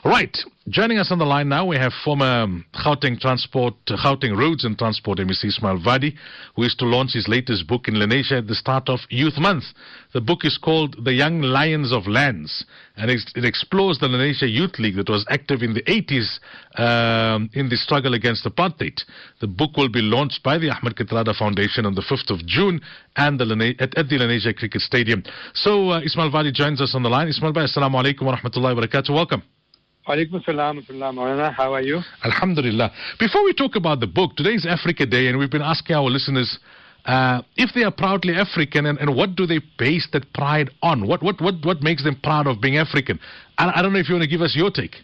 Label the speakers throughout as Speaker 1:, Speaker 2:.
Speaker 1: Right. Joining us on the line now, we have former Gauteng Roads and Transport MEC Ismail Vadi, who is to launch his latest book in Lenasia at the start of Youth Month. The book is called The Young Lions of Lands, and it explores the Lenasia Youth League that was active in the 80s in the struggle against apartheid. The book will be launched by the Ahmed Kathrada Foundation on the 5th of June and at the Lenasia Cricket Stadium. So Ismail Vadi joins us on the line. Ismail Bhai, assalamu alaikum wa rahmatullahi wa barakatuh. Welcome.
Speaker 2: Alaikum salam wa rahmatullah. How are you?
Speaker 1: Alhamdulillah. Before we talk about the book, today is Africa Day, and we've been asking our listeners if they are proudly African, and what do they base that pride on? What makes them proud of being African? I don't know if you want to give us your take.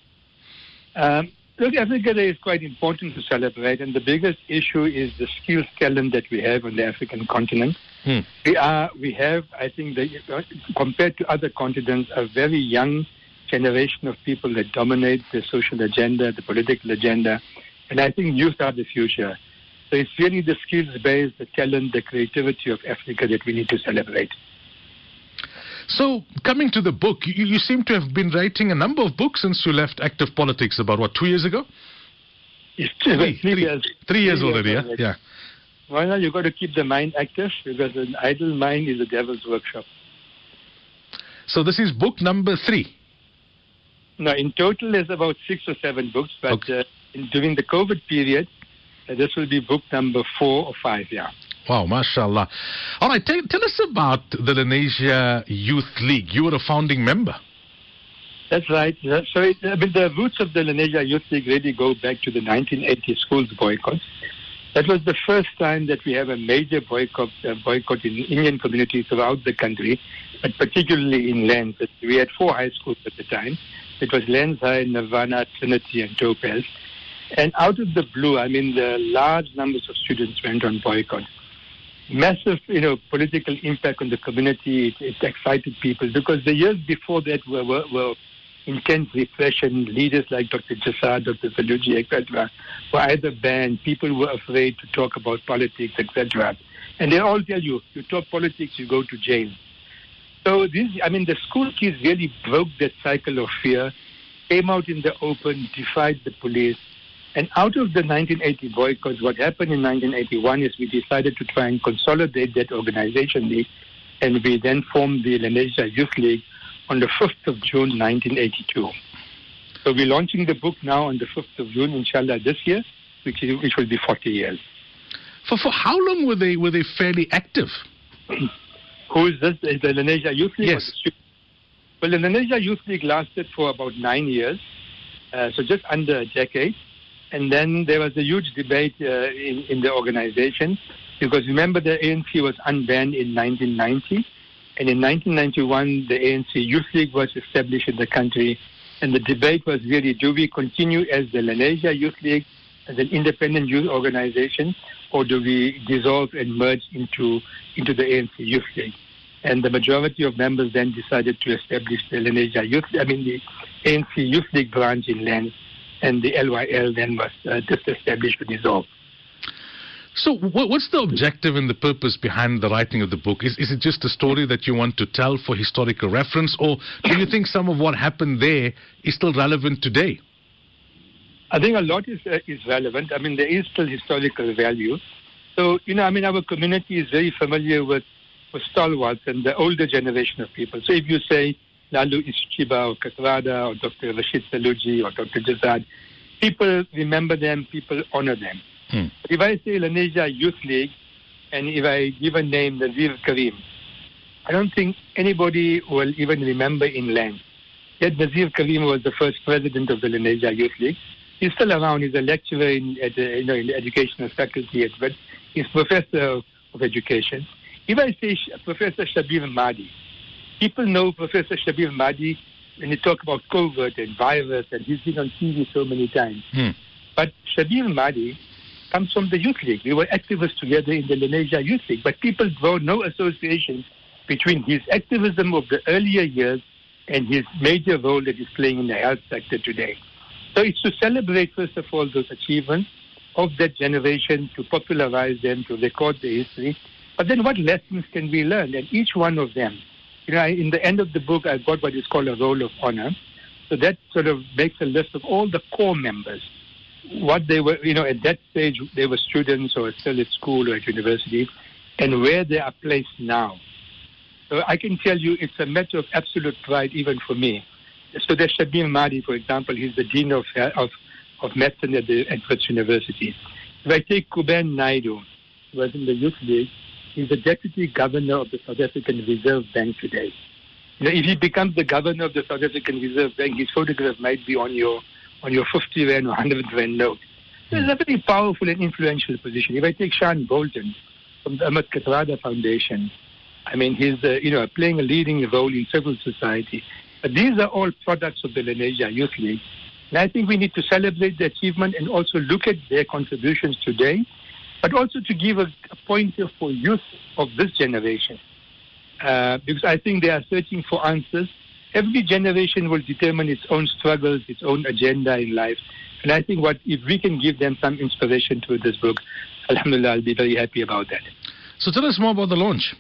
Speaker 2: Look, Africa Day is quite important to celebrate, and the biggest issue is the skills talent that we have on the African continent. We have, I think, compared to other continents, a very young generation of people that dominate the social agenda, the political agenda, and I think youth are the future. So it's really the skills base, the talent, the creativity of Africa that we need to celebrate.
Speaker 1: So, coming to the book, you seem to have been writing a number of books since you left active politics about, 2 years ago?
Speaker 2: It's 3 years.
Speaker 1: 3 years already, yeah.
Speaker 2: Well, you've got to keep the mind active, because an idle mind is a devil's workshop.
Speaker 1: So this is book number 3?
Speaker 2: No, in total there's about 6 or 7 books, but
Speaker 1: okay.
Speaker 2: During the COVID period, this will be book number 4 or 5, yeah.
Speaker 1: Wow, mashallah. All right, tell us about the Lenasia Youth League. You were a founding member.
Speaker 2: That's right. So the roots of the Lenasia Youth League really go back to the 1980 schools boycott. That was the first time that we have a major boycott in Indian communities throughout the country, but particularly in Lens. We had 4 high schools at the time. It was Lens High, Nirvana, Trinity, and Topaz. And out of the blue, the large numbers of students went on boycott. Massive, political impact on the community. It excited people, because the years before that were intense repression. Leaders like Dr. Jasad, Dr. Saluji, etc., were either banned. People were afraid to talk about politics, etc. And they all tell you talk politics, you go to jail. So the school kids really broke that cycle of fear, came out in the open, defied the police. And out of the 1980 boycotts, what happened in 1981 is we decided to try and consolidate that organization, and we then formed the Lenasia Youth League on the 5th of June 1982. So we're launching the book now on the 5th of June, inshallah, this year, which will be 40 years.
Speaker 1: For how long were they fairly active?
Speaker 2: Who is this? Is the Lenasia Youth League?
Speaker 1: Yes.
Speaker 2: Well, the Lenasia Youth League lasted for about 9 years, so just under a decade. And then there was a huge debate in the organization, because remember, the ANC was unbanned in 1990. And in 1991, the ANC Youth League was established in the country. And the debate was really, do we continue as the Lenasia Youth League, as an independent youth organization, or do we dissolve and merge into the ANC Youth League? And the majority of members then decided to establish the Lenasia the ANC Youth League branch in Lens, and the LYL then was just established to dissolve.
Speaker 1: So what's the objective and the purpose behind the writing of the book? Is it just a story that you want to tell for historical reference, or do you think some of what happened there is still relevant today?
Speaker 2: I think a lot is relevant. There is still historical value. So, our community is very familiar with stalwarts and the older generation of people. So if you say Lalu Ischiba or Kathrada or Dr. Rashid Saluji or Dr. Jasad, people remember them, people honor them. If I say Lenasia Youth League, and if I give a name, Nazir Karim, I don't think anybody will even remember in Lens. Yet Nazir Karim was the first president of the Lenasia Youth League. He's still around. He's a lecturer in the educational faculty, but he's professor of education. If I say Professor Shabir Mahdi, people know Professor Shabir Mahdi when they talk about COVID and virus, and he's been on TV so many times. But Shabir Mahdi comes from the Youth League. We were activists together in the Lenasia Youth League, but people draw no association between his activism of the earlier years and his major role that he's playing in the health sector today. So it's to celebrate, first of all, those achievements of that generation, to popularize them, to record the history. But then what lessons can we learn? And each one of them, in the end of the book, I've got what is called a roll of honor. So that sort of makes a list of all the core members. What they were, at that stage, they were students or still at school or at university, and where they are placed now. So I can tell you it's a matter of absolute pride even for me. So there's Shabir Mahdi, for example. He's the Dean of Medicine at Wits University. If I take Kuben Naidu, who was in the Youth League, he's the Deputy Governor of the South African Reserve Bank today. If he becomes the Governor of the South African Reserve Bank, his photograph might be on your 50 Rand or 100 Rand note. So it's a very powerful and influential position. If I take Sean Bolton from the Ahmed Kathrada Foundation, I mean, he's playing a leading role in civil society. But these are all products of the Lenasia Youth League. And I think we need to celebrate the achievement and also look at their contributions today, but also to give a pointer for youth of this generation. Because I think they are searching for answers. Every generation will determine its own struggles, its own agenda in life. And I think if we can give them some inspiration through this book, alhamdulillah, I'll be very happy about that.
Speaker 1: So tell us more about the launch.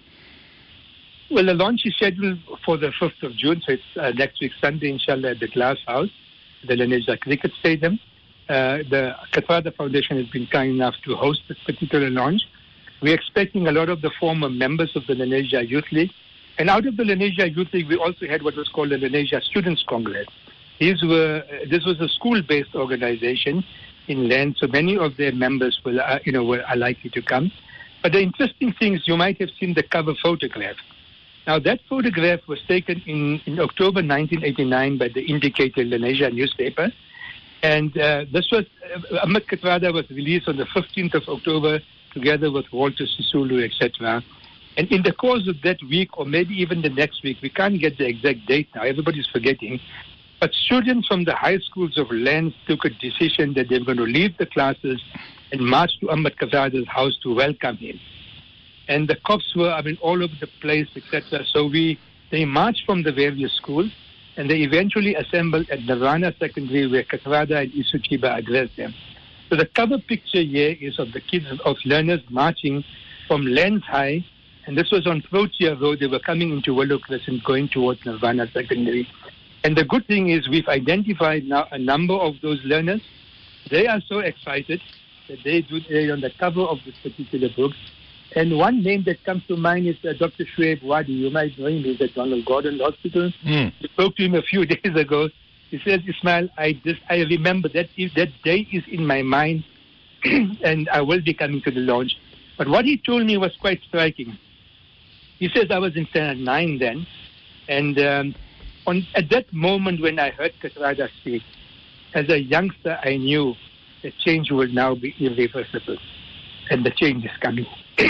Speaker 2: Well, the launch is scheduled for the 5th of June, so it's next week, Sunday, inshallah, at the Glass House, the Lenasia Cricket Stadium. The Kathrada Foundation has been kind enough to host this particular launch. We're expecting a lot of the former members of the Lenasia Youth League. And out of the Lenasia Youth League, we also had what was called the Lenasia Students Congress. This was a school-based organization in Lens, so many of their members are likely to come. But the interesting thing is you might have seen the cover photograph. Now, that photograph was taken in October 1989 by the Indicator Lenasia newspaper. And this was, Ahmed Kathrada was released on the 15th of October together with Walter Sisulu, etc. And in the course of that week, or maybe even the next week, we can't get the exact date now, everybody's forgetting, but students from the high schools of Lens took a decision that they were going to leave the classes and march to Ahmed Kathrada's house to welcome him. And the cops were, all over the place, etc. So they marched from the various schools, and they eventually assembled at Nirvana Secondary, where Kathrada and Isu Chiba addressed them. So the cover picture here is of the kids, of learners marching from Lens High, and this was on Protea Road. They were coming into Willow Crescent, going towards Nirvana Secondary. And the good thing is we've identified now a number of those learners. They are so excited that they're on the cover of this particular book. And one name that comes to mind is Dr. Shuaib Wadi. You might know him. He's at Donald Gordon Hospital. We spoke to him a few days ago. He says, Ismail, I remember that day is in my mind, and I will be coming to the launch. But what he told me was quite striking. He says, I was in Standard 9 then, and at that moment when I heard Kathrada speak, as a youngster, I knew that change will now be irreversible, and the change is coming.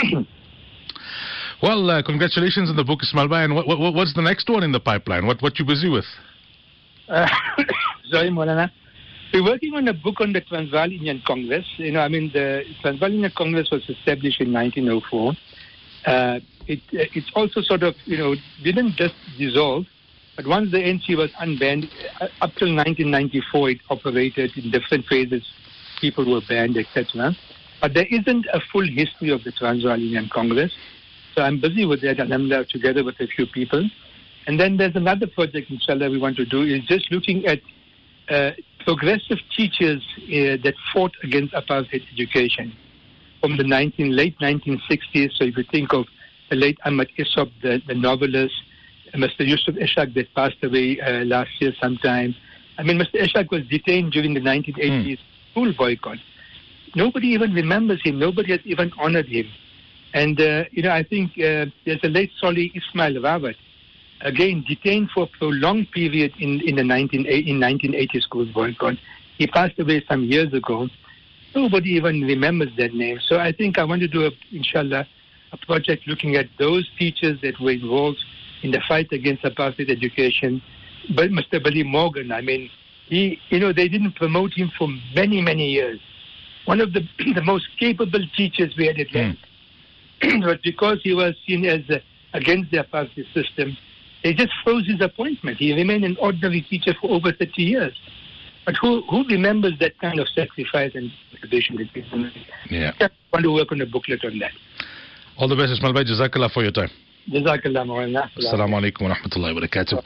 Speaker 1: Well, congratulations on the book, Ismail Bhai. And what's the next one in the pipeline? What you busy with?
Speaker 2: Sorry, Maulana. We're working on a book on the Transvaal Indian Congress. The Transvaal Indian Congress was established in 1904. It's also sort of, didn't just dissolve, but once the NC was unbanned, up till 1994, it operated in different phases. People were banned, etc. But there isn't a full history of the Transvaal Indian Congress. So I'm busy with that, alhamdulillah, together with a few people. And then there's another project, inshallah, we want to do, is just looking at progressive teachers that fought against apartheid education from the late 1960s. So if you think of the late Ahmad Isop, the novelist, Mr. Yusuf Ishaq that passed away last year sometime. Mr. Ishaq was detained during the 1980s school boycott. Nobody even remembers him. Nobody has even honored him. And, I think there's a late Solly Ismail Rawat, again, detained for a prolonged period in 1980 school boycott. He passed away some years ago. Nobody even remembers that name. So I think I want to do, inshallah, a project looking at those teachers that were involved in the fight against apartheid education. But Mr. Billy Morgan, they didn't promote him for many, many years. One of the most capable teachers we had at Lens. But because he was seen as against the apartheid system, they just froze his appointment. He remained an ordinary teacher for over 30 years. But who remembers that kind of sacrifice and contribution that people made?
Speaker 1: Yeah.
Speaker 2: I want to work on a booklet on that.
Speaker 1: All the best, Ismail Bhai. Jazakallah for your time.
Speaker 2: Jazakallah.
Speaker 1: Assalamu alaikum wa rahmatullahi wa barakatuh.